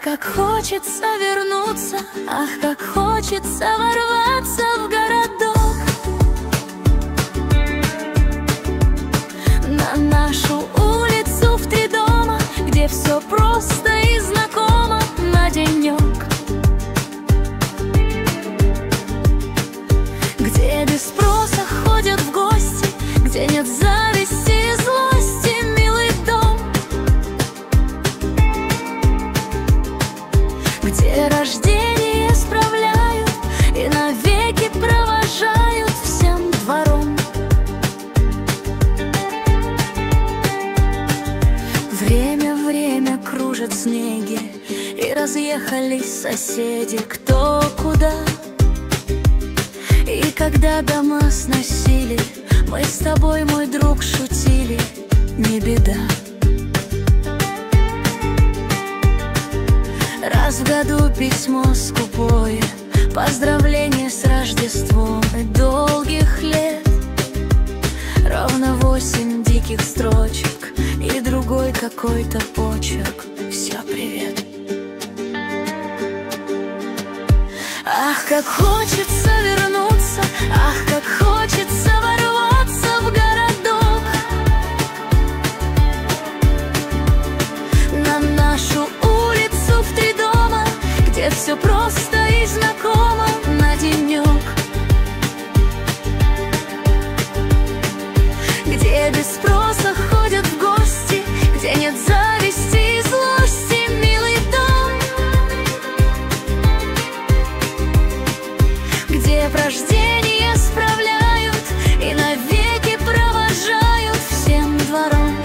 как хочется вернуться, ах, как хочется ворваться в городок, на нашу улицу в 3 дома, где все просто и знакомо на денек, где без спроса ходят в гости, где нет зависти и злости, милый дом, где рождение справляют и навеки провожают всем двором. Время кружат снеги, и разъехались соседи кто куда. И когда дома сносили, мы с тобой, мой друг, шутили, не беда. Раз в году письмо скупое, поздравление с Рождеством и долгих лет, ровно 8 диких строчек и другой какой-то почерк. Все, привет. Ах, как хочется вернуться, ах, как хочется ворваться в городок, на нашу улицу в 3 дома, где все просто и знакомо на денек, где без спроса ходят в гости, где нет зависти и злости, милый дом, где рождение справляют и навеки провожают всем двором.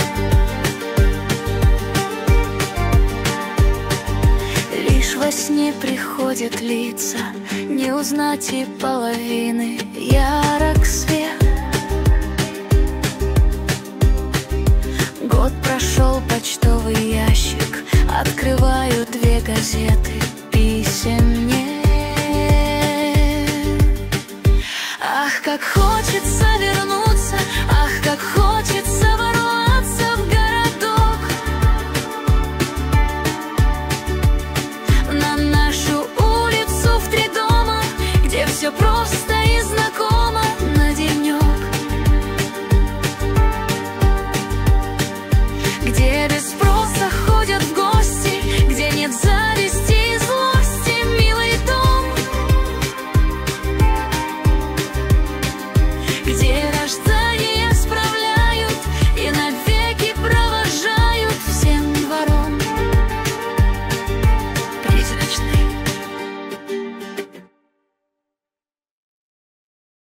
Лишь во сне приходят лица, не узнать и половины, ярок свет. Год прошел, почтовый ящик, открываю 2 газеты, писем нет. Ах, как хочется вернуться, ах, как хочется ворваться в городок, на нашу улицу в 3 дома, где все просто